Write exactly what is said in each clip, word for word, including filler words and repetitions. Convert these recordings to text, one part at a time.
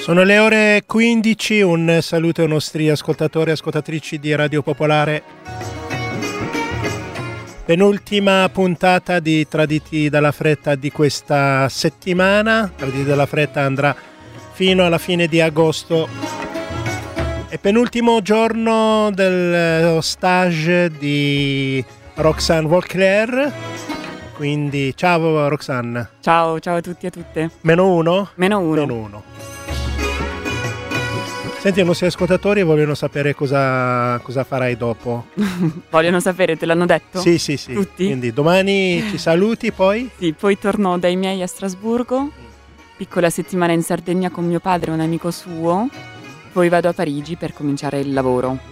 Sono le ore quindici, un saluto ai nostri ascoltatori e ascoltatrici di Radio Popolare. Penultima puntata di Traditi dalla Fretta di questa settimana. Traditi dalla Fretta andrà fino alla fine di agosto. E penultimo giorno del stage di Roxane Vauclair. Quindi ciao Roxane. Ciao, ciao a tutti e a tutte. Meno uno? Meno uno. Meno uno. Senti, i nostri ascoltatori vogliono sapere cosa, cosa farai dopo. Vogliono sapere, te l'hanno detto? Sì, sì, sì. Tutti? Quindi domani ci saluti poi? Sì, poi torno dai miei a Strasburgo, piccola settimana in Sardegna con mio padre e un amico suo, poi vado a Parigi per cominciare il lavoro.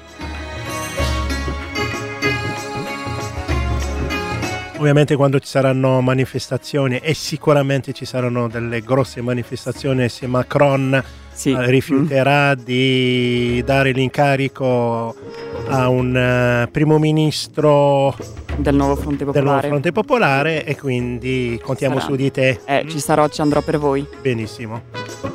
Ovviamente quando ci saranno manifestazioni, e sicuramente ci saranno delle grosse manifestazioni, se Macron sì. eh, rifiuterà mm. di dare l'incarico a un uh, primo ministro del nuovo Fronte Popolare, del nuovo Fronte Popolare, e quindi contiamo Sarà. su di te. Eh, mm. ci sarò, ci andrò per voi. Benissimo.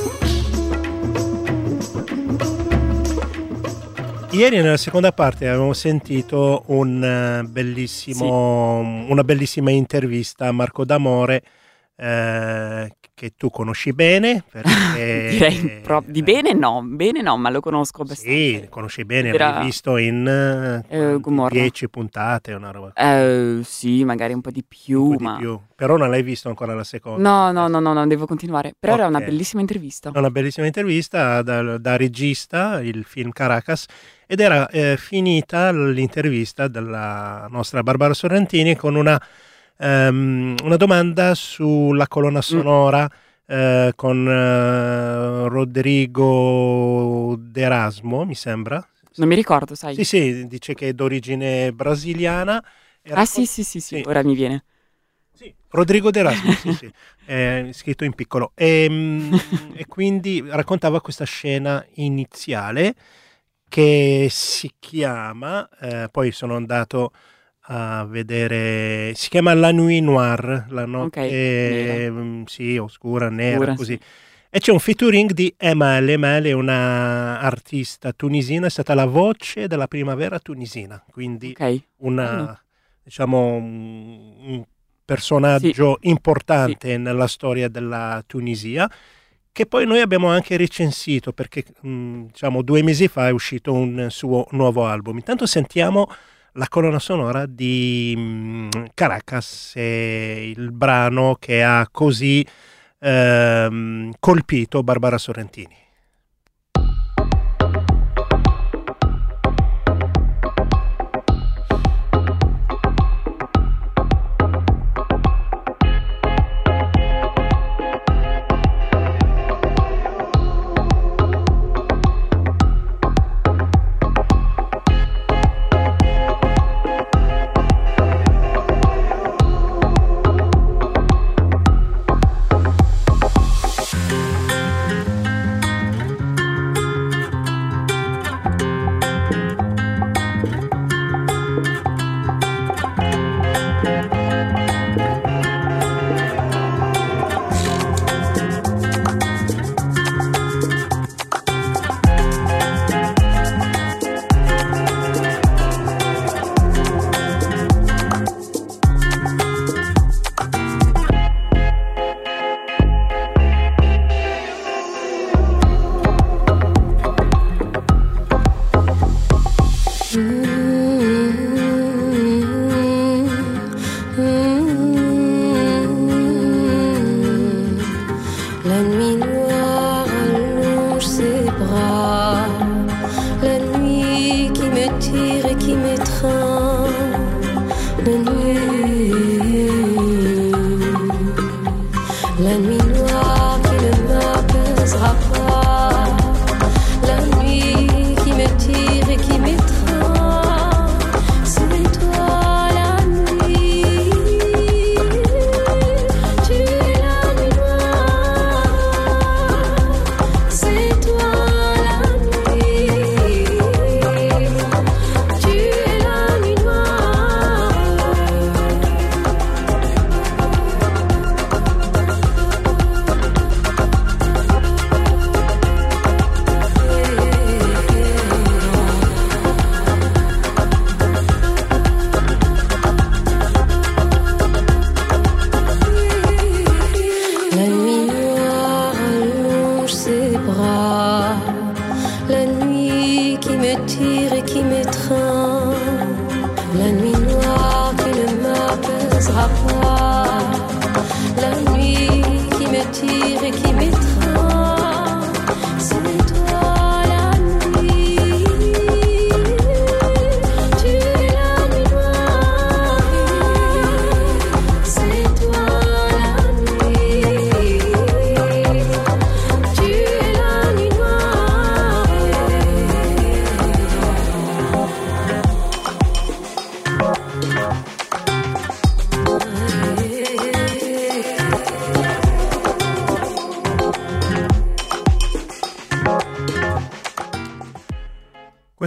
Ieri nella seconda parte avevamo sentito un bellissimo, sì. una bellissima intervista a Marco D'Amore, eh, che tu conosci bene. Perché, Direi pro- di bene no, bene no, ma lo conosco abbastanza. Sì, conosci bene, Era... l'hai visto in eh, dieci puntate, una roba. Eh, sì, magari un po' di più, un po' ma... di più. Però non l'hai visto ancora la seconda. No, no, no, no, no, devo continuare. Però okay. Era una bellissima intervista. Una bellissima intervista da, da regista, il film Caracas. Ed era eh, finita l'intervista della nostra Barbara Sorrentini con una, um, una domanda sulla colonna sonora mm. eh, con eh, Rodrigo D'Erasmo, mi sembra. Non mi ricordo, sai. Sì, sì, dice che è d'origine brasiliana. Era ah sì, sì, sì, sì, sì, ora mi viene. Sì, Rodrigo D'Erasmo, sì, sì, è scritto in piccolo. E, e quindi raccontava questa scena iniziale che si chiama, eh, poi sono andato a vedere, si chiama La Nuit Noire, la notte okay, mh, sì, oscura, nera, Pura, così. Sì. E c'è un featuring di Emel. Emel è una artista tunisina, è stata la voce della primavera tunisina, quindi okay. una, oh. diciamo, un, un personaggio sì. importante sì. nella storia della Tunisia, che poi noi abbiamo anche recensito perché mh, diciamo due mesi fa è uscito un suo nuovo album. Intanto sentiamo la colonna sonora di mh, Caracas, e il brano che ha così ehm, colpito Barbara Sorrentini.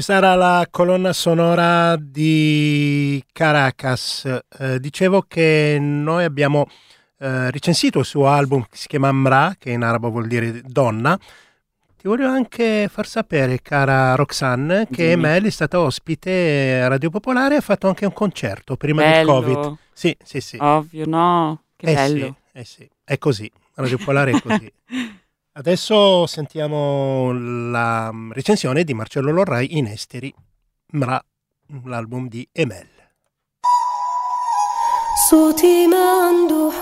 questa era la colonna sonora di Caracas. Eh, dicevo che noi abbiamo eh, recensito il suo album che si chiama Mra, che in arabo vuol dire donna. Ti voglio anche far sapere, cara Roxanne, che Dimmi. Emel è stata ospite a Radio Popolare e ha fatto anche un concerto prima del Bello. Covid. Sì, sì, sì. Ovvio, no? Che eh bello. Sì, eh sì, è così. Radio Popolare è così. Adesso sentiamo la recensione di Marcello Lorrai in Esteri, Mra, l'album di Emel. صوتي ما عنده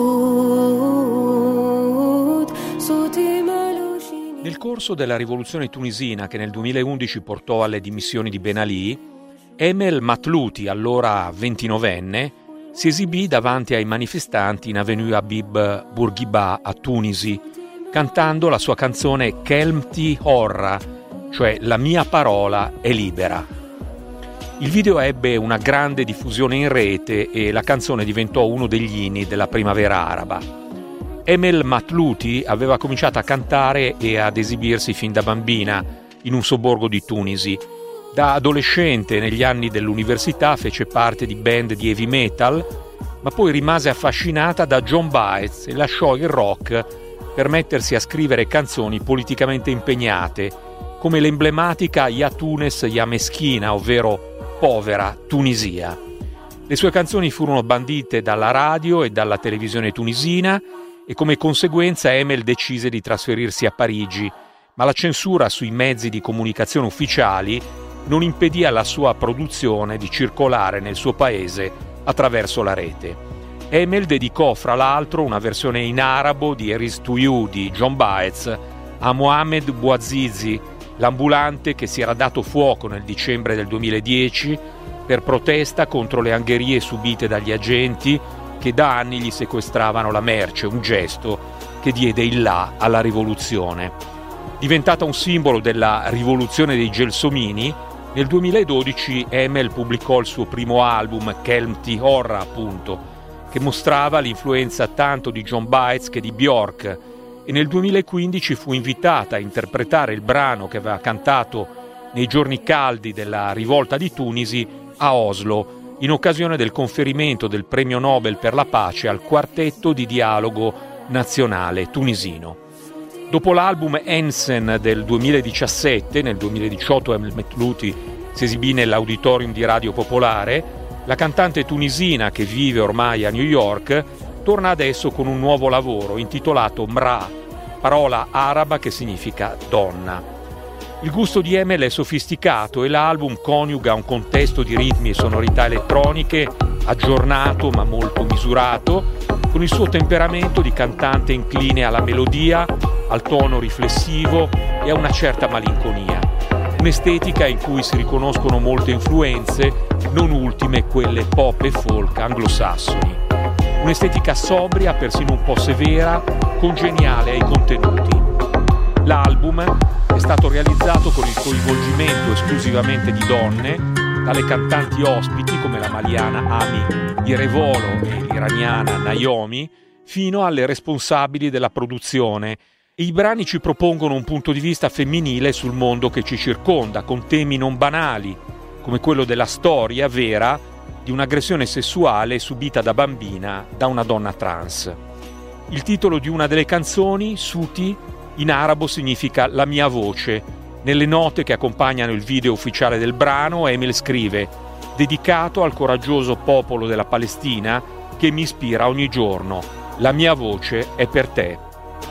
حدود صوتي مالوش Nel corso della rivoluzione tunisina che nel duemilaundici portò alle dimissioni di Ben Ali, Emel Matlouti, allora ventinovenne, si esibì davanti ai manifestanti in Avenue Habib Bourguiba a Tunisi, cantando la sua canzone Kelmti Horra, cioè La mia parola è libera. Il video ebbe una grande diffusione in rete e la canzone diventò uno degli inni della primavera araba. Emel Matlouti aveva cominciato a cantare e ad esibirsi fin da bambina in un sobborgo di Tunisi. Da adolescente, negli anni dell'università, fece parte di band di heavy metal, ma poi rimase affascinata da John Baez e lasciò il rock per mettersi a scrivere canzoni politicamente impegnate, come l'emblematica Ya Tunes Ya Meschina, ovvero Povera Tunisia. Le sue canzoni furono bandite dalla radio e dalla televisione tunisina e come conseguenza Emel decise di trasferirsi a Parigi, ma la censura sui mezzi di comunicazione ufficiali non impedì alla sua produzione di circolare nel suo paese attraverso la rete. Emel dedicò fra l'altro una versione in arabo di Eris to You di John Baez a Mohamed Bouazizi, l'ambulante che si era dato fuoco nel dicembre del duemiladieci per protesta contro le angherie subite dagli agenti che da anni gli sequestravano la merce, un gesto che diede il là alla rivoluzione. Diventata un simbolo della rivoluzione dei gelsomini, nel duemiladodici Emel pubblicò il suo primo album, Kelmti Horra appunto, che mostrava l'influenza tanto di John Baez che di Björk, e nel duemilaquindici fu invitata a interpretare il brano che aveva cantato nei giorni caldi della rivolta di Tunisi a Oslo, in occasione del conferimento del premio Nobel per la pace al quartetto di dialogo nazionale tunisino. Dopo l'album Ensen del duemiladiciassette, nel duemiladiciotto Emel Matlouti si esibì nell'auditorium di Radio Popolare, la cantante tunisina che vive ormai a New York torna adesso con un nuovo lavoro intitolato Mra, parola araba che significa donna. Il gusto di Emel è sofisticato e l'album coniuga un contesto di ritmi e sonorità elettroniche aggiornato ma molto misurato, con il suo temperamento di cantante incline alla melodia, al tono riflessivo e a una certa malinconia. Un'estetica in cui si riconoscono molte influenze, non ultime quelle pop e folk anglosassoni. Un'estetica sobria, persino un po' severa, congeniale ai contenuti. L'album è stato realizzato con il coinvolgimento esclusivamente di donne, dalle cantanti ospiti come la maliana Ami Irevolo e l'iraniana Naomi, fino alle responsabili della produzione. E i brani ci propongono un punto di vista femminile sul mondo che ci circonda, con temi non banali, come quello della storia vera di un'aggressione sessuale subita da bambina da una donna trans. Il titolo di una delle canzoni, Suti, in arabo significa la mia voce. Nelle note che accompagnano il video ufficiale del brano, Emel scrive: dedicato al coraggioso popolo della Palestina che mi ispira ogni giorno. La mia voce è per te.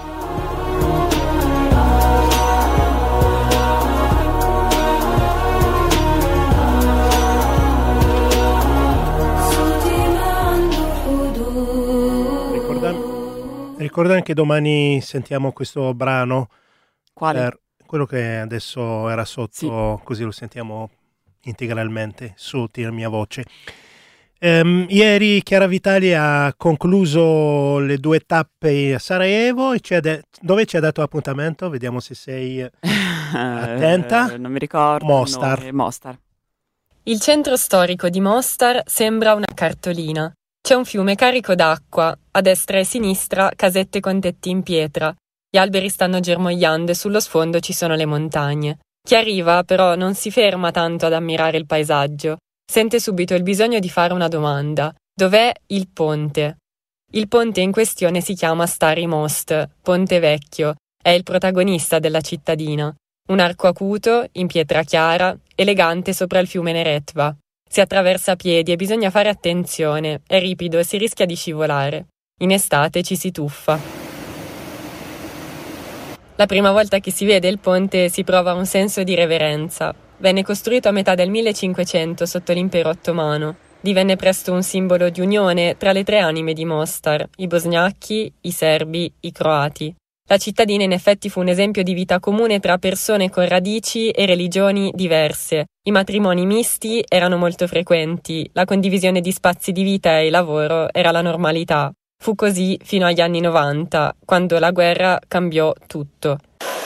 Ricorda che domani sentiamo questo brano. Quale? Per quello che adesso era sotto, Sì. così lo sentiamo integralmente, Suti, la mia voce. Um, ieri Chiara Vitali ha concluso le due tappe a Sarajevo, e ci ha de- dove ci ha dato appuntamento? Vediamo se sei attenta. Eh, non mi ricordo. Mostar. No, Mostar. Il centro storico di Mostar sembra una cartolina. C'è un fiume carico d'acqua, a destra e a sinistra casette con tetti in pietra. Gli alberi stanno germogliando e sullo sfondo ci sono le montagne. Chi arriva però non si ferma tanto ad ammirare il paesaggio, sente subito il bisogno di fare una domanda. Dov'è il ponte? Il ponte in questione si chiama Stari Most, Ponte Vecchio, è il protagonista della cittadina. Un arco acuto, in pietra chiara, elegante sopra il fiume Neretva. Si attraversa a piedi e bisogna fare attenzione, è ripido e si rischia di scivolare. In estate ci si tuffa. La prima volta che si vede il ponte si prova un senso di reverenza. Venne costruito a metà del millecinquecento sotto l'impero ottomano. Divenne presto un simbolo di unione tra le tre anime di Mostar, i bosgnacchi, i serbi, i croati. La cittadina in effetti fu un esempio di vita comune tra persone con radici e religioni diverse. I matrimoni misti erano molto frequenti, la condivisione di spazi di vita e lavoro era la normalità. Fu così fino agli anni novanta, quando la guerra cambiò tutto.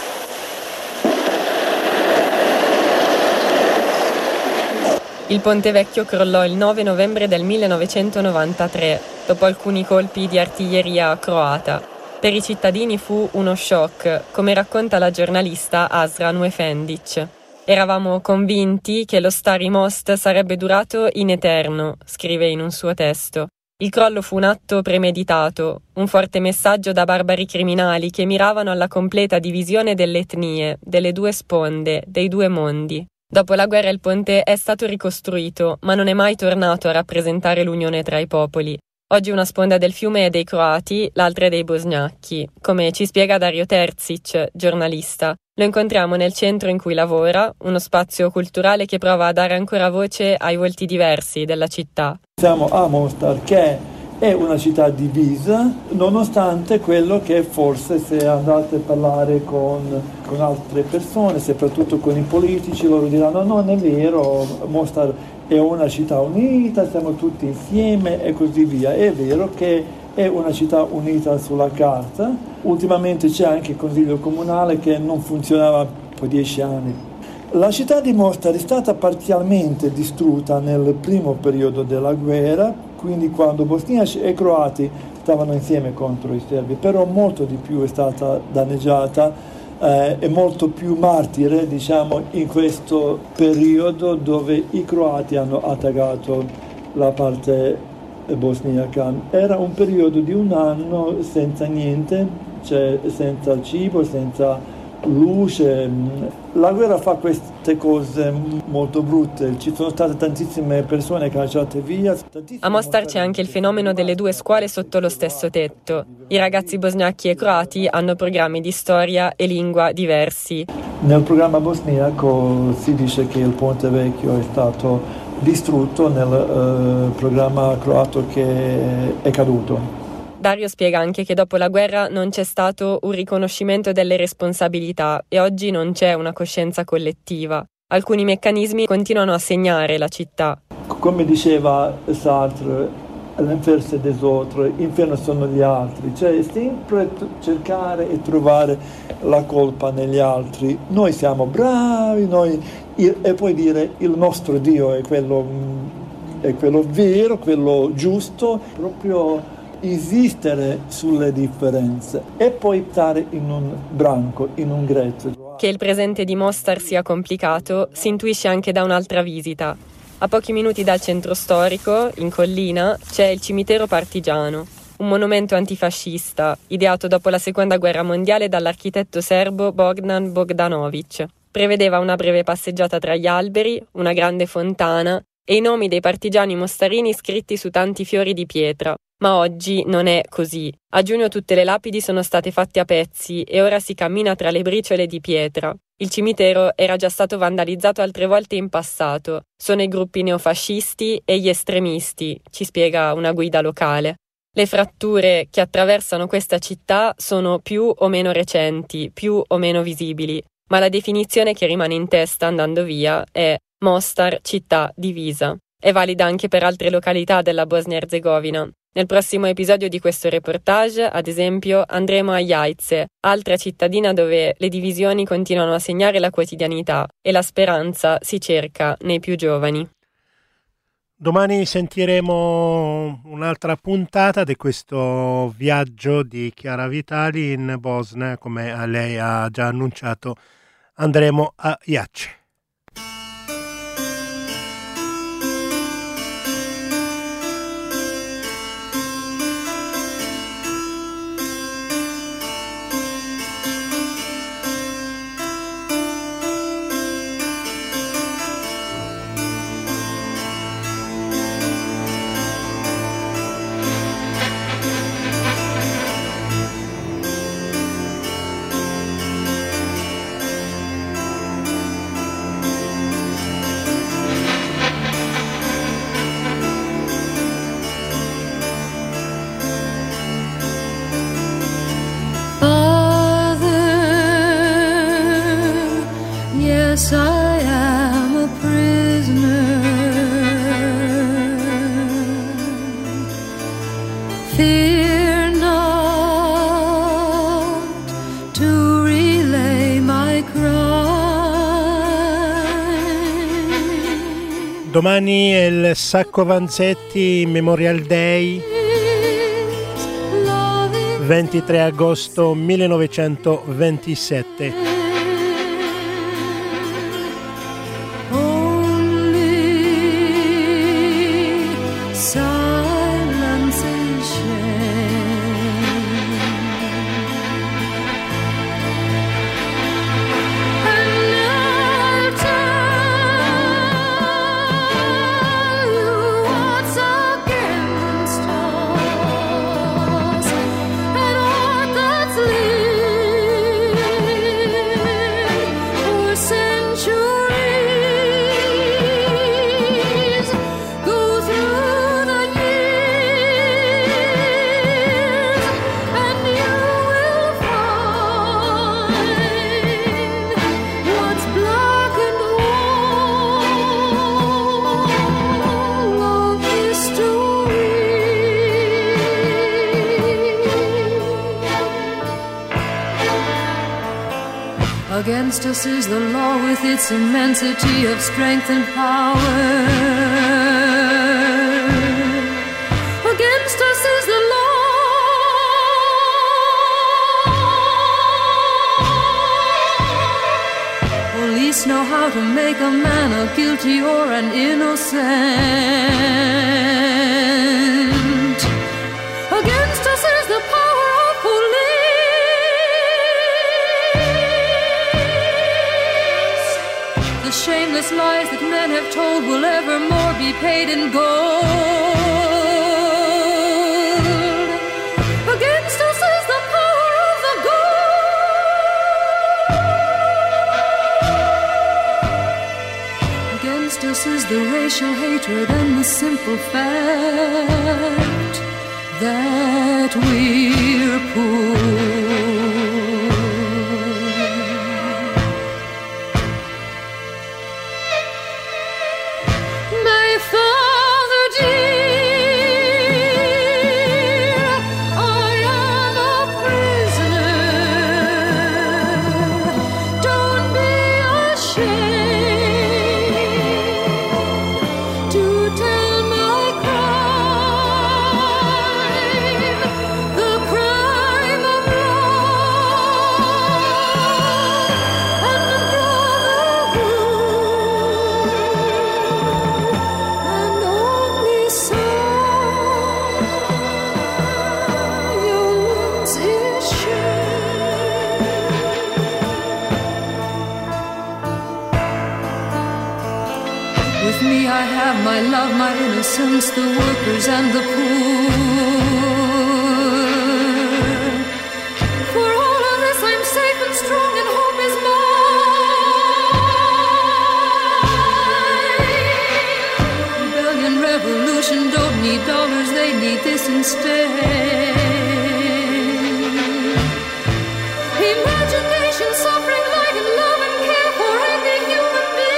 Il Ponte Vecchio crollò il nove novembre del millenovecentonovantatré, dopo alcuni colpi di artiglieria croata. Per i cittadini fu uno shock, come racconta la giornalista Asra Efendic. Eravamo convinti che lo Stari Most sarebbe durato in eterno, scrive in un suo testo. Il crollo fu un atto premeditato, un forte messaggio da barbari criminali che miravano alla completa divisione delle etnie, delle due sponde, dei due mondi. Dopo la guerra il ponte è stato ricostruito, ma non è mai tornato a rappresentare l'unione tra i popoli. Oggi una sponda del fiume è dei croati, l'altra è dei bosgnacchi, come ci spiega Dario Terzic, giornalista. Lo incontriamo nel centro in cui lavora, uno spazio culturale che prova a dare ancora voce ai volti diversi della città. Siamo a Mostar, che è una città divisa, nonostante quello che forse se andate a parlare con, con altre persone, soprattutto con i politici, loro diranno non è vero, Mostar è una città unita, siamo tutti insieme e così via. È vero che è una città unita sulla carta. Ultimamente c'è anche il consiglio comunale che non funzionava per dieci anni. La città di Mostar è stata parzialmente distrutta nel primo periodo della guerra, quindi quando bosniaci e croati stavano insieme contro i serbi, però molto di più è stata danneggiata eh, e molto più martire, diciamo, in questo periodo dove i croati hanno attaccato la parte bosniaca. Era un periodo di un anno senza niente, cioè senza cibo, senza luce. La guerra fa queste cose molto brutte, ci sono state tantissime persone cacciate via. A Mostar c'è anche il fenomeno delle due scuole sotto lo stesso tetto. I ragazzi bosgnacchi e croati hanno programmi di storia e lingua diversi. Nel programma bosniaco si dice che il Ponte Vecchio è stato distrutto, nel uh, programma croato che è caduto. Dario spiega anche che dopo la guerra non c'è stato un riconoscimento delle responsabilità e oggi non c'è una coscienza collettiva. Alcuni meccanismi continuano a segnare la città. Come diceva Sartre, l'inferno c'est des autres, l'inferno sono gli altri, cioè sempre cercare e trovare la colpa negli altri. Noi siamo bravi, noi, e poi dire il nostro Dio è quello, è quello vero, quello giusto, proprio insistere sulle differenze e poi stare in un branco, in un gretto. Che il presente di Mostar sia complicato si intuisce anche da un'altra visita. A pochi minuti dal centro storico, in collina, c'è il cimitero partigiano, un monumento antifascista, ideato dopo la seconda guerra mondiale dall'architetto serbo Bogdan Bogdanovic. Prevedeva una breve passeggiata tra gli alberi, una grande fontana e i nomi dei partigiani mostarini scritti su tanti fiori di pietra. Ma oggi non è così. A giugno tutte le lapidi sono state fatte a pezzi e ora si cammina tra le briciole di pietra. Il cimitero era già stato vandalizzato altre volte in passato. Sono i gruppi neofascisti e gli estremisti, ci spiega una guida locale. Le fratture che attraversano questa città sono più o meno recenti, più o meno visibili, ma la definizione che rimane in testa andando via è Mostar città divisa. È valida anche per altre località della Bosnia-Erzegovina. Nel prossimo episodio di questo reportage, ad esempio, andremo a Jajce, altra cittadina dove le divisioni continuano a segnare la quotidianità e la speranza si cerca nei più giovani. Domani sentiremo un'altra puntata di questo viaggio di Chiara Vitali in Bosnia, come lei ha già annunciato andremo a Iace. Yes, I am a prisoner. Fear not to relay my crime. Domani è il Sacco Vanzetti Memorial Day, ventitré agosto millenovecentoventisette. Against us is the law with its immensity of strength and power. Against us is the law. Police know how to make a man a guilty or an innocent. Against us is the power of police. The shameless lies that men have told will evermore be paid in gold. Against us is the power of the gold. Against us is the racial hatred and the simple fact that we're poor. My love, my innocence, the workers and the poor. For all of this I'm safe and strong and hope is mine. Rebellion, revolution don't need dollars, they need this instead. Imagination, suffering, light and love and care for every human being.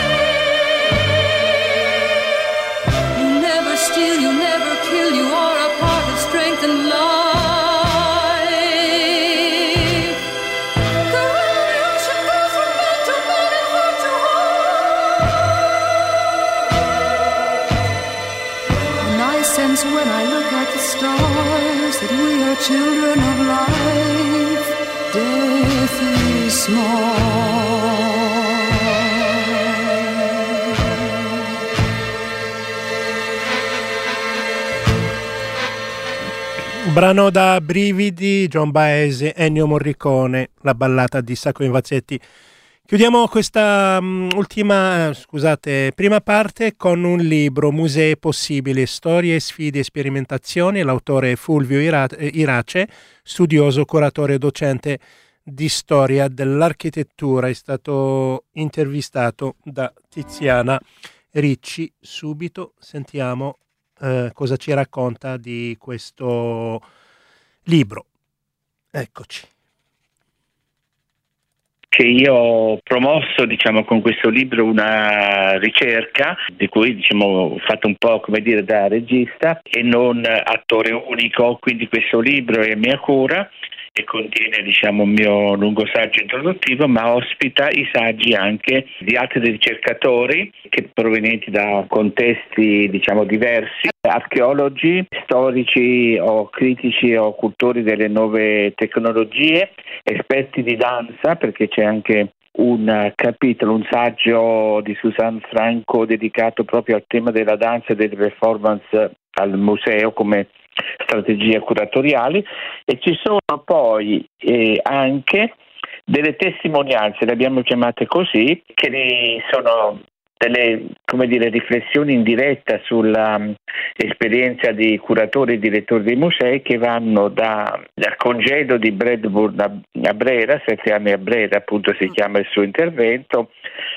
Steal, you never kill, you are a part of strength and life. The revolution goes from man to man and heart to heart. And I sense when I look at the stars that we are children of life. Death is small. Brano da brividi, John Baez, Ennio Morricone, la ballata di Sacco Invazzetti. Chiudiamo questa um, ultima, scusate, prima parte con un libro, Musei possibili, storie, sfide e sperimentazioni. L'autore è Fulvio Ira- Irace, studioso, curatore e docente di storia dell'architettura. È stato intervistato da Tiziana Ricci. Subito sentiamo eh, cosa ci racconta di questo libro. Eccoci. Che io ho promosso, diciamo, con questo libro una ricerca di cui, diciamo, ho fatto un po', come dire, da regista e non attore unico, quindi questo libro è a mia cura e contiene, diciamo, un mio lungo saggio introduttivo, ma ospita i saggi anche di altri ricercatori che provenienti da contesti, diciamo, diversi, archeologi, storici o critici o cultori delle nuove tecnologie, esperti di danza, perché c'è anche un capitolo, un saggio di Susan Franco dedicato proprio al tema della danza e delle performance al museo come strategie curatoriali, e ci sono poi eh, anche delle testimonianze, le abbiamo chiamate così, che sono delle, come dire, riflessioni in diretta sulla um, esperienza di curatori e direttori dei musei, che vanno da, dal congedo di Bradburn a, a Brera, sette anni a Brera appunto si chiama il suo intervento,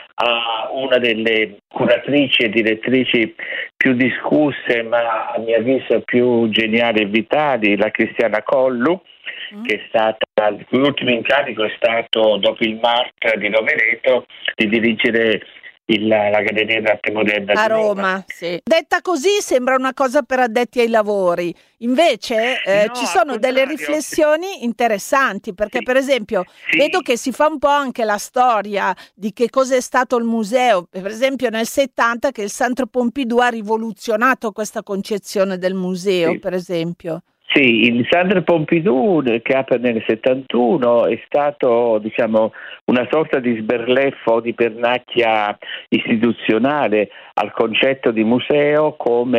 a una delle curatrici e direttrici più discusse ma a mio avviso più geniali e vitali, la Cristiana Collu, mm. che è stata, l'ultimo incarico è stato, dopo il Mart di Rovereto, di dirigere Il, la Galleria d'Arte Moderna a di Roma. Roma, sì. Detta così sembra una cosa per addetti ai lavori, invece eh, no, ci sono delle riflessioni interessanti, perché sì. per esempio sì. vedo che si fa un po' anche la storia di che cosa è stato il museo, per esempio nel settanta che il Centre Pompidou ha rivoluzionato questa concezione del museo, sì. per esempio. Sì, il Centre Pompidou, che apre nel settantuno, è stato, diciamo, una sorta di sberleffo, di pernacchia istituzionale al concetto di museo,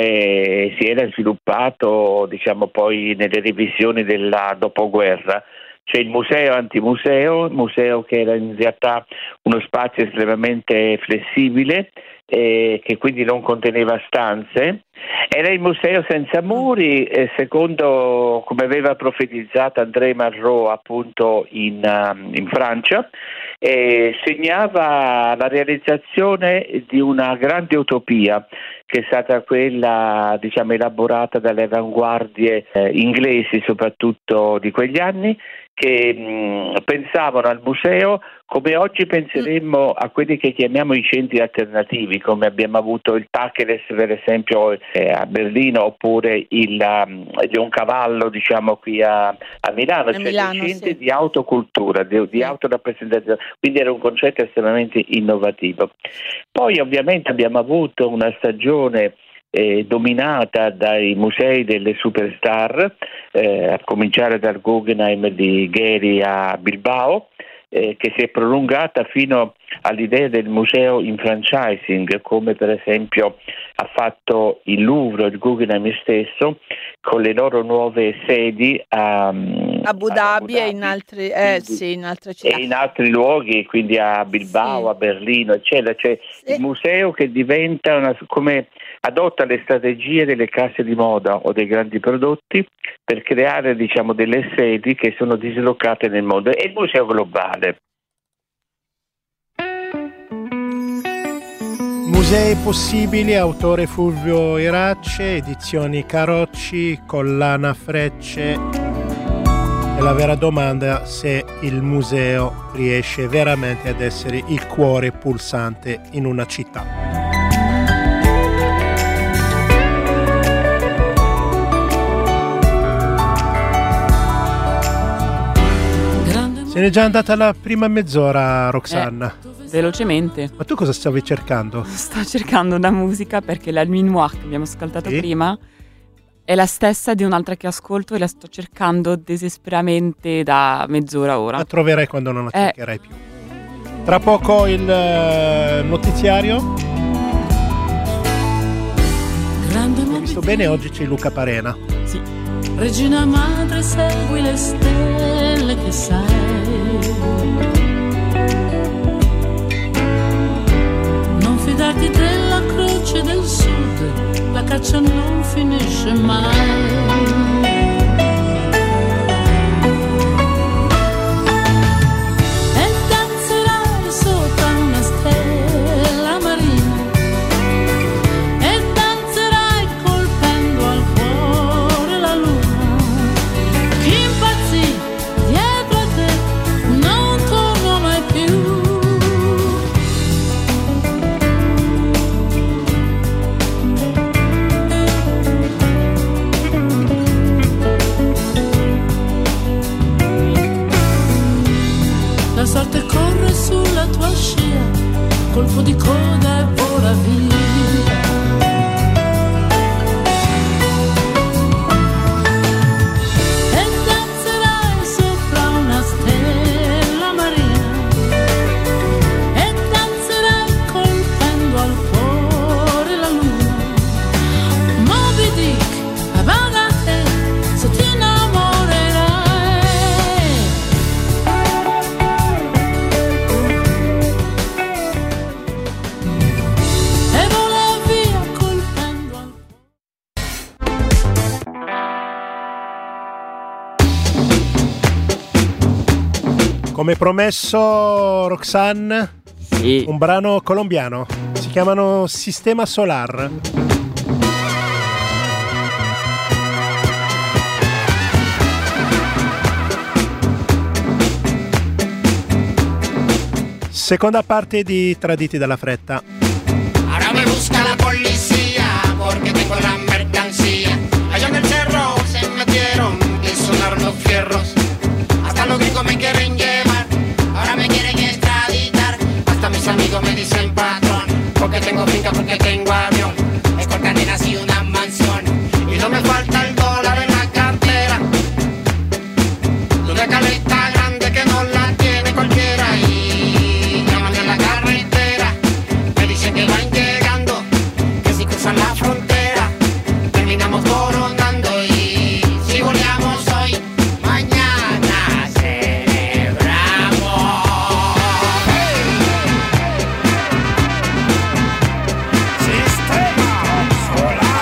come si era sviluppato, diciamo, poi nelle revisioni della dopoguerra. C'è il museo antimuseo, il museo che era in realtà uno spazio estremamente flessibile, eh, che quindi non conteneva stanze. Era il museo senza muri, eh, secondo come aveva profetizzato André Malraux appunto in, um, in Francia, e segnava la realizzazione di una grande utopia che è stata quella, diciamo, elaborata dalle avanguardie eh, inglesi soprattutto di quegli anni, che mh, pensavano al museo come oggi penseremmo a quelli che chiamiamo i centri alternativi, come abbiamo avuto il Tacheles per esempio eh, a Berlino, oppure il um, Leoncavallo, diciamo, qui a, a Milano, a cioè Milano, dei centri sì. di autocultura, di, di autorappresentazione, quindi era un concetto estremamente innovativo. Poi ovviamente abbiamo avuto una stagione Eh, dominata dai musei delle superstar, eh, a cominciare dal Guggenheim di Gehry a Bilbao, eh, che si è prolungata fino all'idea del museo in franchising, come per esempio ha fatto il Louvre, il Guggenheim stesso, con le loro nuove sedi a Abu Dhabi e in altri, eh, sì, in altre città. E in altri luoghi, quindi a Bilbao, sì. a Berlino, eccetera. C'è sì. il museo che diventa una, come adotta le strategie delle case di moda o dei grandi prodotti per creare, diciamo, delle sedi che sono dislocate nel mondo. È il museo globale. Musei possibili, autore Fulvio Irace, edizioni Carocci, collana Frecce. E la vera domanda è se il museo riesce veramente ad essere il cuore pulsante in una città. Se n'è già andata la prima mezz'ora, Roxanna. Eh, velocemente. Ma tu cosa stavi cercando? Sto cercando una musica perché la Nuit Noire che abbiamo ascoltato sì? prima è la stessa di un'altra che ascolto e la sto cercando desesperamente da mezz'ora ora. La troverai quando non la eh. cercherai più. Tra poco il uh, notiziario. Hai visto bene? Oggi c'è Luca Parena. Sì. Regina madre, segui le stelle che sei. Non fidarti della croce del sud, la caccia non finisce mai. La sorte corre sulla tua scia, colpo di coda e vola via. E danzerai sopra una stella marina, e danzerai colpendo al cuore la luna. Moby Dick, bada a te, se ti innamorerai. Come promesso, Roxanne, Sì. un brano colombiano. Si chiamano Sistema Solar. Seconda parte di Traditi dalla fretta. Ahora me busca la policía porque tengo la mercancía. Allá en el cerro se metieron y sonaron los fierros. Hasta los gringos me quieren llevar, ahora me quieren extraditar. Hasta mis amigos me dicen patrón, porque tengo finca, porque tengo avión. Es con cadenas y una mansión, y no me falta el dólar en la cartera. De una caleta grande que no la tiene cualquiera. Y llaman en la carretera, me dicen que van llegando, que si cruzan la frontera terminamos coronando. Y si goleamos hoy, mañana celebramos. Sistema solar.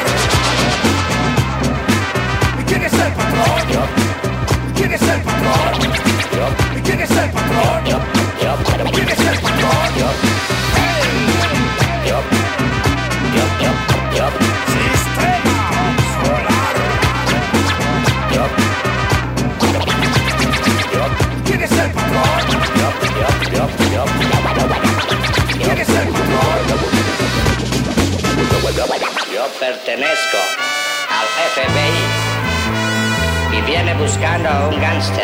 ¿Y quién es el patrón? ¿Y quién es el patrón? ¿Y quién es el patrón? ¿Y quién es el patrón? Sistema solar. ¿Quién es el patrón? ¿Quién es el patrón? Yo pertenezco al F B I y viene buscando a un gángster.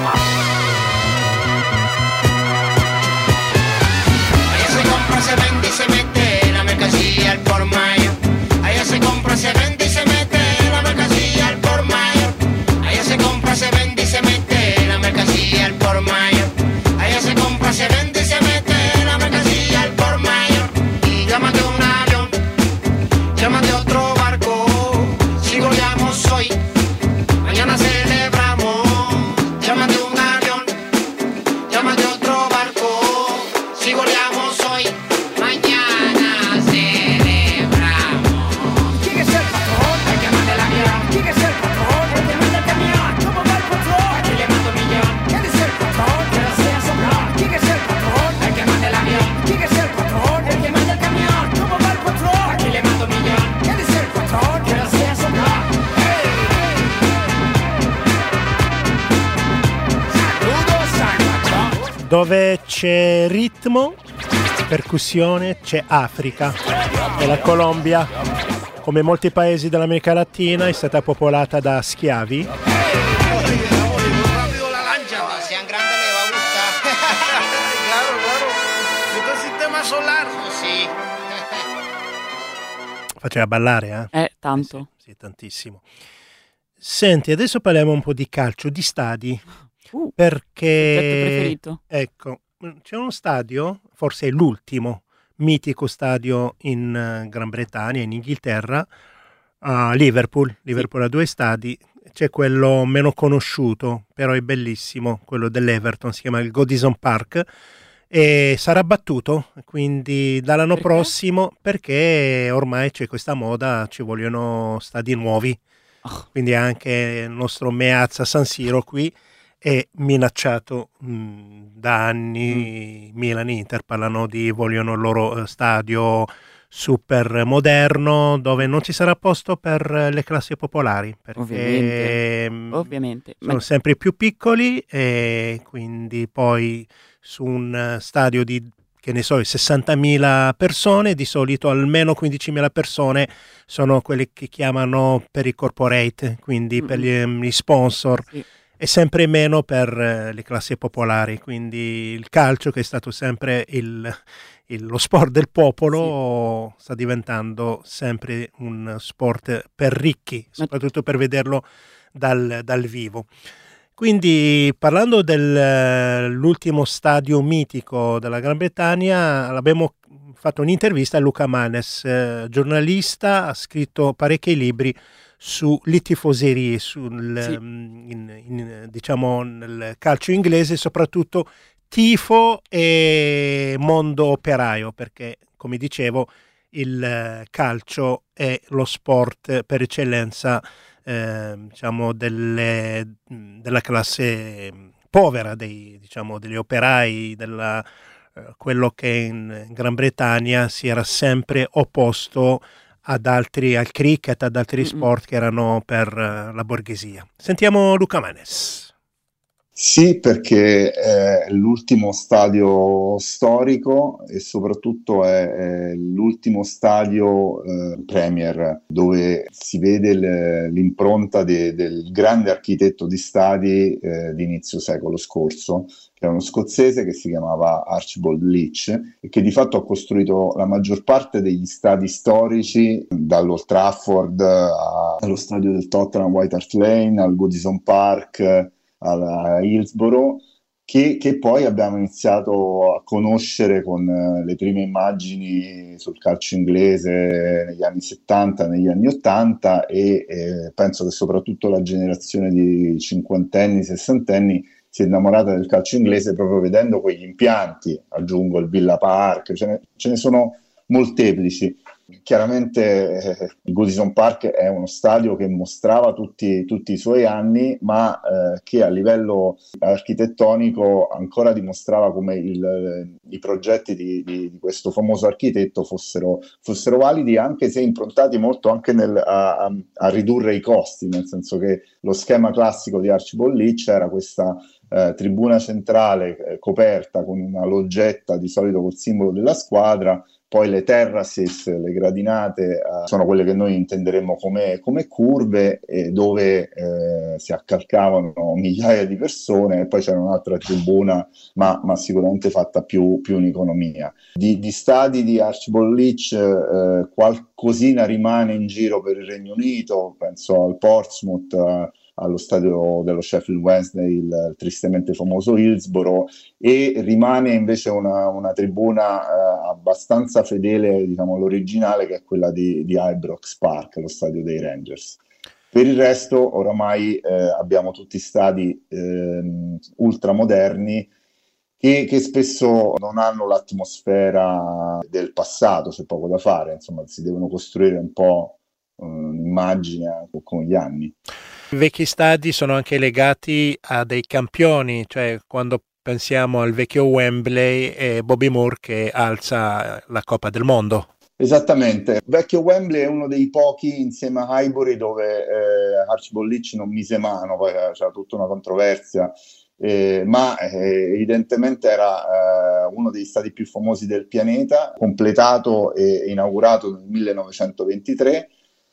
Allá se compra, se vende y se mete la mercancía al por mayor. Allá se compra, se vende y se mete la mercancía al por mayor. Allá se compra, se vende y se mete la mercancía al por mayor. Allá se compra, se vende y se mete la mercancía al por mayor. Y llámate un avión, llámate otro barco. Si goleamos hoy, mañana celebramos. Llámate un avión, llámate otro barco. Si goleamos hoy, mañana celebramos. ¿Quién es el patrón? El que manda el avión. ¿Quién es el patrón? El que manda el camión. ¿Cómo va el patrón? Aquí le mando un millón. ¿Quién es el patrón? Que no sea soplón. ¿Quién es el patrón? El que manda el avión. ¿Quién es el patrón? El que manda el camión. ¿Cómo va el patrón? Aquí le mando un millón. ¿Quién es el patrón? Que no sea soplón. ¡Hey! Saludos al patrón. Dove c'è ritmo, percussione, c'è Africa. E la Colombia, come molti paesi dell'America Latina, è stata popolata da schiavi. Rápido la lancha, sean grandes le va a gustar. Claro, claro. Esto es sistema solar. Sí. Faceva ballare, eh? Eh, tanto. Sì, sì, tantissimo. Senti, adesso parliamo un po' di calcio, di stadi. Uh, perché soggetto preferito. Ecco, c'è uno stadio, forse è l'ultimo mitico stadio in uh, Gran Bretagna, in Inghilterra, a Liverpool. Liverpool ha due stadi, c'è quello meno conosciuto, però è bellissimo, quello dell'Everton, si chiama il Goodison Park, e sarà battuto, quindi dall'anno Perché? prossimo, perché ormai c'è questa moda, ci vogliono stadi nuovi, Oh. quindi anche il nostro Meazza San Siro qui è minacciato mh, da anni. mm. Milan e Inter parlano di vogliono il loro stadio super moderno dove non ci sarà posto per le classi popolari, perché Ovviamente, mh, ovviamente. sono Ma sempre più piccoli, e quindi poi su un stadio di, che ne so, sessantamila persone, di solito almeno quindicimila persone sono quelli che chiamano per i corporate, quindi per gli, gli sponsor, sì. e sempre meno per eh, le classi popolari. Quindi il calcio, che è stato sempre il, il- lo sport del popolo, sta diventando sempre un sport per ricchi, Ma- soprattutto per vederlo dal, dal vivo. Quindi, parlando dell'ultimo stadio mitico della Gran Bretagna, abbiamo fatto un'intervista a Luca Manes, eh, giornalista, ha scritto parecchi libri sulle tifoserie, sul, Sì. mm, in- in- diciamo nel calcio inglese, soprattutto tifo e mondo operaio, perché, come dicevo, il eh, calcio è lo sport per eccellenza, eh, diciamo, delle- della classe povera, dei, diciamo, degli operai, della, eh, quello che in Gran Bretagna si era sempre opposto ad altri, al cricket, ad altri Mm-mm. sport che erano per eh, la borghesia. Sentiamo Luca Manes. Sì, perché è l'ultimo stadio storico e soprattutto è, è l'ultimo stadio eh, Premier, dove si vede le- l'impronta de- del grande architetto di stadi eh, di inizio secolo scorso, che è uno scozzese che si chiamava Archibald Leach e che di fatto ha costruito la maggior parte degli stadi storici, dall'Old Trafford a- allo stadio del Tottenham White Hart Lane, al Goodison Park, alla Hillsborough, che, che poi abbiamo iniziato a conoscere con eh, le prime immagini sul calcio inglese negli anni settanta, negli anni ottanta, e eh, penso che soprattutto la generazione di cinquantenni, sessantenni si è innamorata del calcio inglese proprio vedendo quegli impianti. Aggiungo il Villa Park, ce ne, ce ne sono molteplici. Chiaramente eh, il Goodison Park è uno stadio che mostrava tutti, tutti i suoi anni, ma eh, che a livello architettonico ancora dimostrava come il, i progetti di, di, di questo famoso architetto fossero, fossero validi, anche se improntati molto anche nel, a, a, a ridurre i costi, nel senso che lo schema classico di Archibald Leach era questa eh, tribuna centrale eh, coperta con una loggetta, di solito col simbolo della squadra. Poi le terraces, le gradinate, eh, sono quelle che noi intenderemmo come, come curve, eh, dove eh, si accalcavano migliaia di persone, e poi c'era un'altra tribuna, ma, ma sicuramente fatta più, più in economia. Di, di stadi di Archibald Leach eh, qualcosina rimane in giro per il Regno Unito, penso al Portsmouth, eh, allo stadio dello Sheffield Wednesday, il tristemente famoso Hillsborough, e rimane invece una, una tribuna eh, abbastanza fedele, diciamo, all'originale, che è quella di, di Ibrox Park, lo stadio dei Rangers. Per il resto oramai eh, abbiamo tutti stadi eh, ultramoderni che, che spesso non hanno l'atmosfera del passato, c'è poco da fare, insomma si devono costruire un po' eh, un'immagine con gli anni. I vecchi stadi sono anche legati a dei campioni, cioè quando pensiamo al vecchio Wembley e Bobby Moore che alza la Coppa del Mondo. Esattamente, il vecchio Wembley è uno dei pochi insieme a Highbury dove eh, Archibald Leach non mise mano, poi c'era tutta una controversia, eh, ma eh, evidentemente era eh, uno degli stadi più famosi del pianeta, completato e inaugurato nel millenovecentoventitré,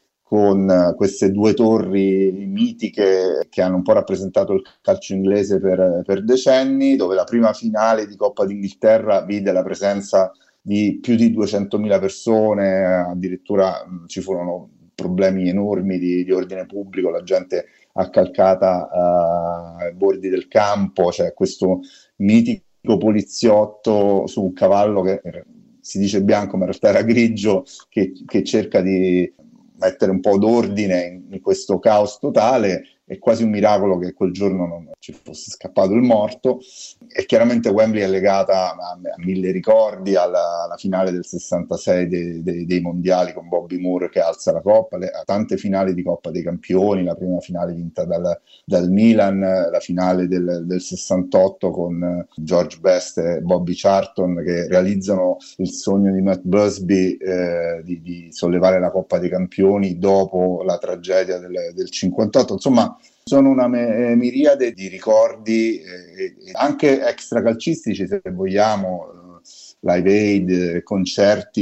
con uh, queste due torri mitiche che hanno un po' rappresentato il calcio inglese per, per decenni, dove la prima finale di Coppa d'Inghilterra vide la presenza di più di duecentomila persone, addirittura mh, ci furono problemi enormi di, di ordine pubblico, la gente accalcata uh, ai bordi del campo, c'è cioè questo mitico poliziotto su un cavallo che eh, si dice bianco ma in realtà era grigio, che, che cerca di mettere un po' d'ordine in, in questo caos totale, è quasi un miracolo che quel giorno non ci fosse scappato il morto. E chiaramente Wembley è legata a, a mille ricordi, alla, alla finale del sessantasei dei, dei, dei mondiali con Bobby Moore che alza la coppa, le, a tante finali di Coppa dei Campioni, la prima finale vinta dal, dal Milan, la finale del, del sessantotto con George Best e Bobby Charlton che realizzano il sogno di Matt Busby eh, di, di sollevare la Coppa dei Campioni dopo la tragedia del, del cinquantotto. Insomma, sono una me- miriade di ricordi, eh, anche extracalcistici se vogliamo, Live Aid, concerti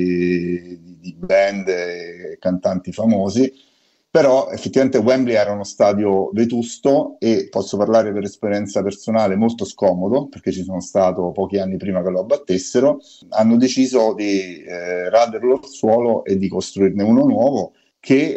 di, di band e cantanti famosi, però effettivamente Wembley era uno stadio vetusto e, posso parlare per esperienza personale, molto scomodo, perché ci sono stato pochi anni prima che lo abbattessero. Hanno deciso di eh, raderlo al suolo e di costruirne uno nuovo che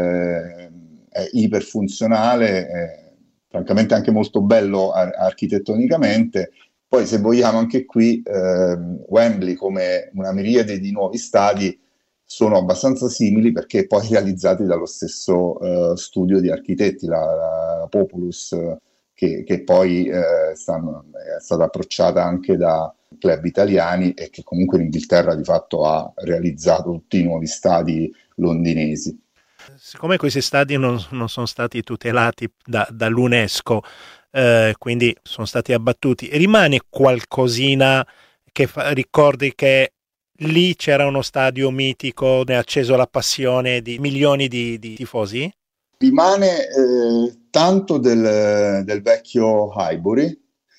eh, è iperfunzionale, è francamente anche molto bello ar- architettonicamente. Poi, se vogliamo, anche qui eh, Wembley, come una miriade di nuovi stadi, sono abbastanza simili perché poi realizzati dallo stesso uh, studio di architetti, la, la Populus, che, che poi eh, stanno, è stata approcciata anche da club italiani e che comunque in Inghilterra di fatto ha realizzato tutti i nuovi stadi londinesi. Siccome questi stadi non, non sono stati tutelati da, dall'UNESCO, eh, quindi sono stati abbattuti, rimane qualcosina che fa, ricordi che lì c'era uno stadio mitico, ne ha acceso la passione di milioni di, di tifosi? Rimane eh, tanto del, del vecchio Highbury,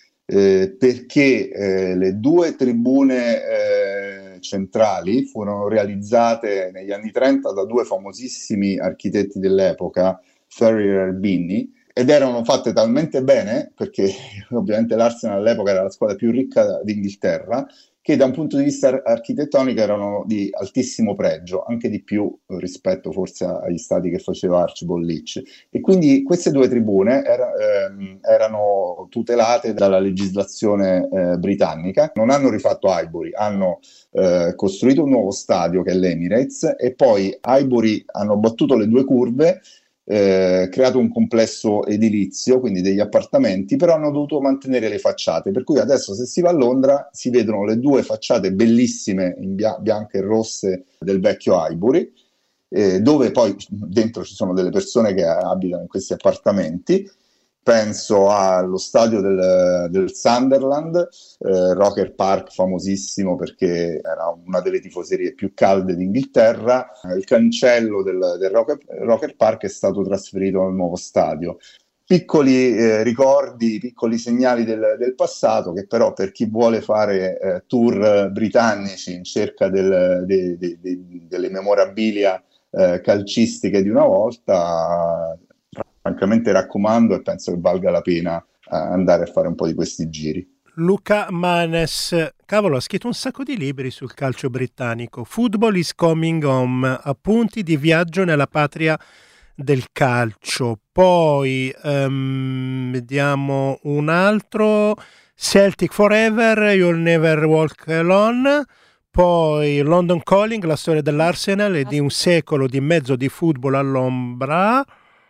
eh, perché eh, le due tribune eh, centrali furono realizzate negli anni trenta da due famosissimi architetti dell'epoca, Ferrier e Binney, ed erano fatte talmente bene, perché ovviamente l'Arsenal all'epoca era la squadra più ricca d'Inghilterra, che da un punto di vista architettonico erano di altissimo pregio, anche di più rispetto forse agli stadi che faceva Archibald Leach. E quindi queste due tribune era, ehm, erano tutelate dalla legislazione eh, britannica. Non hanno rifatto Highbury, hanno eh, costruito un nuovo stadio che è l'Emirates, e poi Highbury hanno battuto le due curve, Eh, creato un complesso edilizio, quindi degli appartamenti, però hanno dovuto mantenere le facciate, per cui adesso se si va a Londra si vedono le due facciate bellissime in bia- bianche e rosse del vecchio Highbury, eh, dove poi dentro ci sono delle persone che abitano in questi appartamenti. Penso allo stadio del, del Sunderland, eh, Roker Park, famosissimo perché era una delle tifoserie più calde d'Inghilterra. Il cancello del, del Roker, Roker Park è stato trasferito al nuovo stadio. Piccoli eh, ricordi, piccoli segnali del, del passato, che però per chi vuole fare eh, tour britannici in cerca del, de, de, de, delle memorabilia eh, calcistiche di una volta, francamente raccomando, e penso che valga la pena andare a fare un po' di questi giri. Luca Manes, cavolo, ha scritto un sacco di libri sul calcio britannico. Football is coming home, appunti di viaggio nella patria del calcio. Poi um, vediamo un altro, Celtic Forever, You'll Never Walk Alone. Poi London Calling, la storia dell'Arsenal e di un secolo di mezzo di football all'ombra.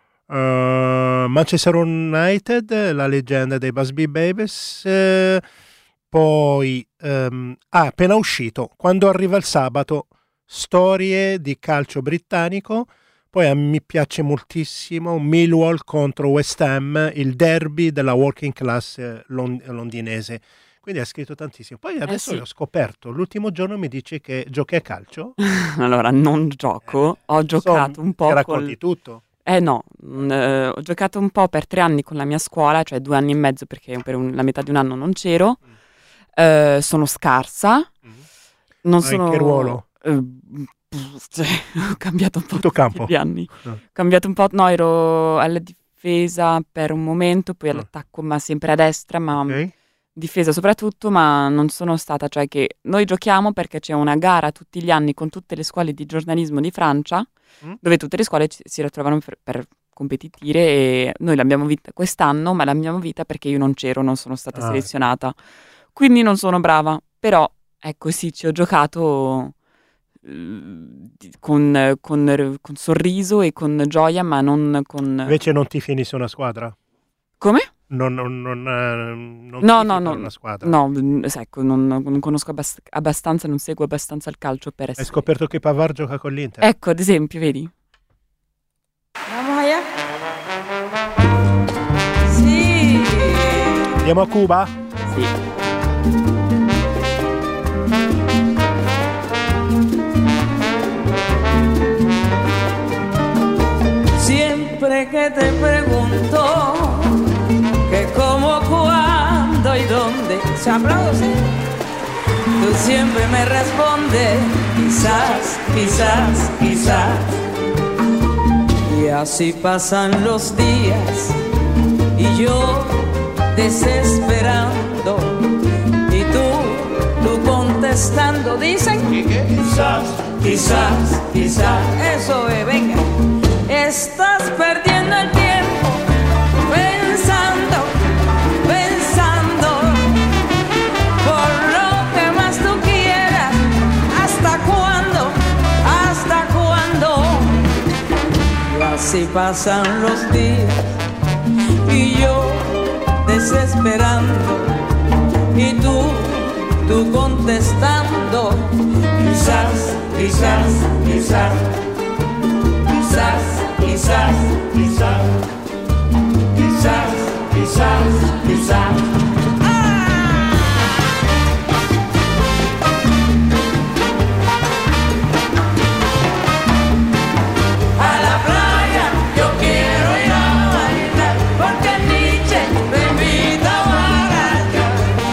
Uh, Manchester United, la leggenda dei Busby Babies. Uh, poi um, ah, appena uscito, Quando arriva il sabato, storie di calcio britannico. Poi a me piace moltissimo Millwall contro West Ham, il derby della working class lond- londinese. Quindi ha scritto tantissimo. Poi adesso eh sì. L'ho scoperto. L'ultimo giorno mi dice che giochi a calcio. Allora, non gioco. Ho giocato so, un po'. Ti racconti col... tutto? Eh no, mh, eh, ho giocato un po' per tre anni con la mia scuola, cioè due anni e mezzo perché per un, la metà di un anno non c'ero. Mm. Eh, sono scarsa. Mm. Non Ma sono... in che ruolo? Eh, cioè, ho cambiato un po' tutto campo. Gli anni. No. Ho cambiato un po', no, ero alla difesa per un momento, poi all'attacco, ma sempre a destra, ma okay. Difesa soprattutto, ma non sono stata, cioè che noi giochiamo perché c'è una gara tutti gli anni con tutte le scuole di giornalismo di Francia, mm. dove tutte le scuole ci, si ritrovano per, per competire, e noi l'abbiamo vinta quest'anno, ma l'abbiamo vinta perché io non c'ero, non sono stata ah. selezionata, quindi non sono brava, però ecco sì, ci ho giocato con, con, con sorriso e con gioia, ma non con... Invece non tifi nessuna squadra? Come? Non, non, non, non no, tifi no, per no, una squadra? No, ecco, non, non conosco abbast- abbastanza, non seguo abbastanza il calcio per essere... Hai scoperto che Pavard gioca con l'Inter? Ecco, ad esempio, vedi? Vamos allá. Sì. Andiamo a Cuba? Sì. Siempre que te pregunto que cómo, cuándo y dónde, se aplaude, ¿sí? Tú siempre me respondes, quizás, quizás, quizás. Y así pasan los días y yo desesperando y tú, tú contestando, dicen quizás, quizás, quizás. Eso es, venga. Estás perdiendo el tiempo pensando, pensando por lo que más tú quieras. ¿Hasta cuándo? ¿Hasta cuándo? Y así pasan los días y yo desesperando y tú, tú contestando quizás, quizás, quizás. Quizás, quizás, quizás, quizás, quizás, quizás. A la playa yo quiero ir a bailar porque Nietzsche me invita a bailar.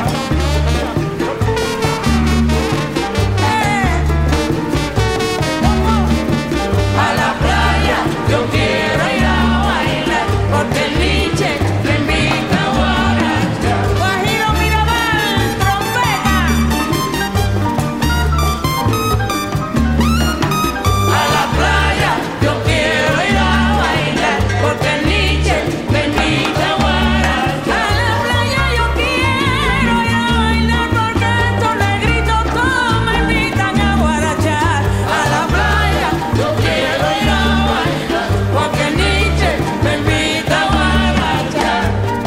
A la playa yo quiero ir a bailar porque Nietzsche me invita a bailar. Guajiro, Mirabal, trompeta. A la playa yo quiero ir a bailar porque Nietzsche me invita a bailar. A la playa yo quiero ir a bailar porque estos negritos todos me invitan a guarachar. A la playa yo quiero ir a bailar porque Nietzsche me invita a guarachar.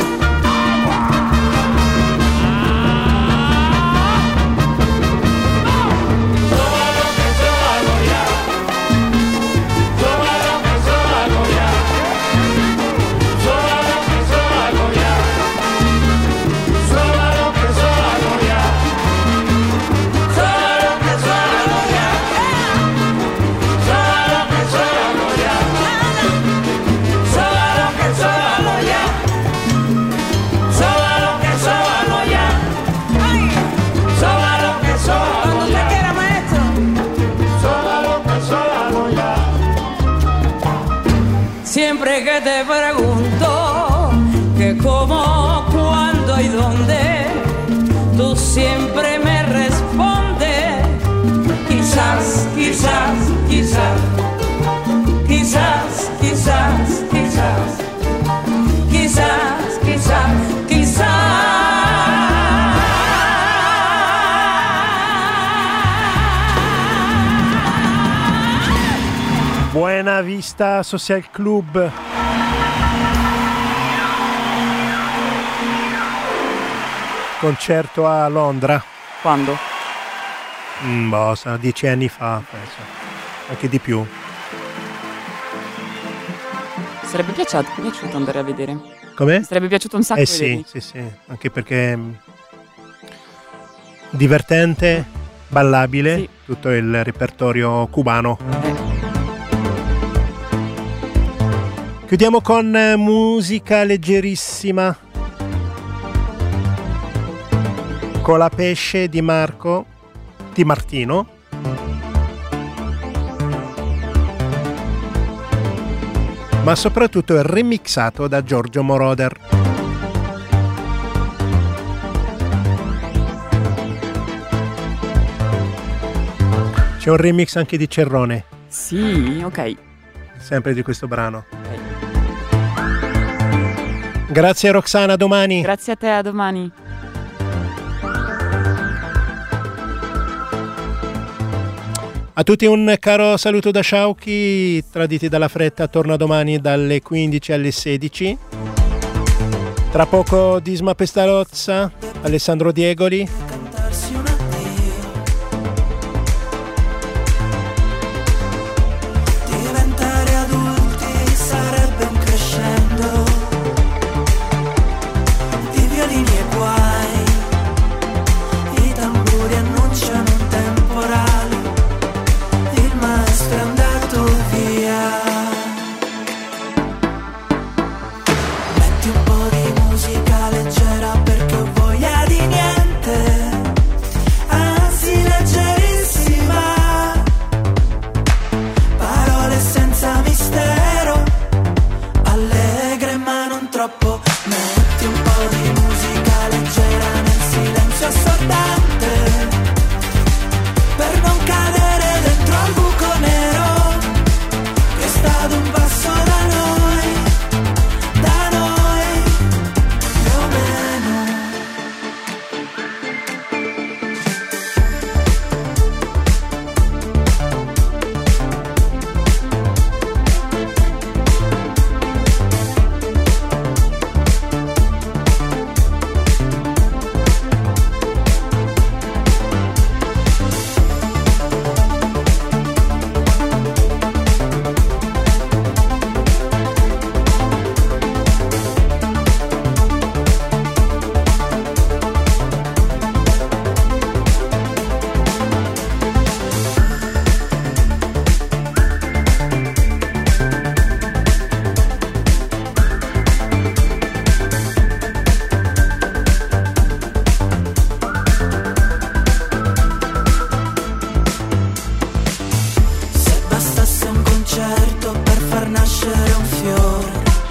Sóbalo que sóbalo ya. Sóbalo que sóbalo ya. Sóbalo que sóbalo ya. Sóbalo que sóbalo ya. Sóbalo que sóbalo ya. Sóbalo que sóbalo ya. Sóbalo que sóbalo ya. Sóbalo que sóbalo ya. Sóbalo que sóbalo ya. Cuando usted quiera, maestro. Sóbalo que sóbalo ya. Siempre que te pregunto que cómo, cuándo y dónde, tú siempre me respondes quizás, quizás, quizás. Quizás, quizás, quizás. Quizás, quizás, quizás. Buena Vista Social Club. Concerto a Londra. Quando? Mm, boh, sarà dieci anni fa, penso. Anche di più. Sarebbe piaciuto, piaciuto andare a vedere. Come? Mi sarebbe piaciuto un sacco Eh sì, vederli. sì, sì, anche perché mm, divertente, ballabile, Sì. tutto il repertorio cubano. Chiudiamo con eh, musica leggerissima. Con la pesce di Marco, di Martino. Ma soprattutto è remixato da Giorgio Moroder. C'è un remix anche di Cerrone. Sì, ok. Sempre di questo brano. Grazie Roxana, a domani. Grazie a te, a domani. A tutti un caro saluto da Sciauchi, traditi dalla fretta, torna domani dalle quindici alle sedici. Tra poco Disma Pestalozza, Alessandro Diegoli. Diventare adulti sarebbe un crescendo di violini e guai, i tamburi annunciano un temporale, il maestro è andato via. Metti un po' di musica leggera perché ho voglia di niente, anzi leggerissima, parole senza mistero, allegre ma non troppo. Metti un po' di musica leggera nel silenzio assordante, per non cadere dentro al buco nero che sta ad un passo da noi, da noi, più o meno. Se bastasse un concerto per far nascere un fiore,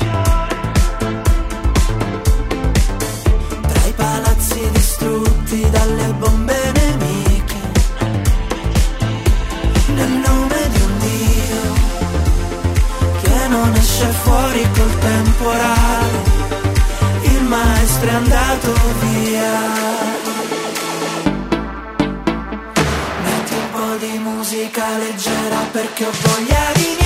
tra i palazzi distrutti dalle bombe nemiche, nel nome di un Dio che non esce fuori col temporale, il maestro è andato via. Metti un po' di musica leggera perché ho voglia di niente,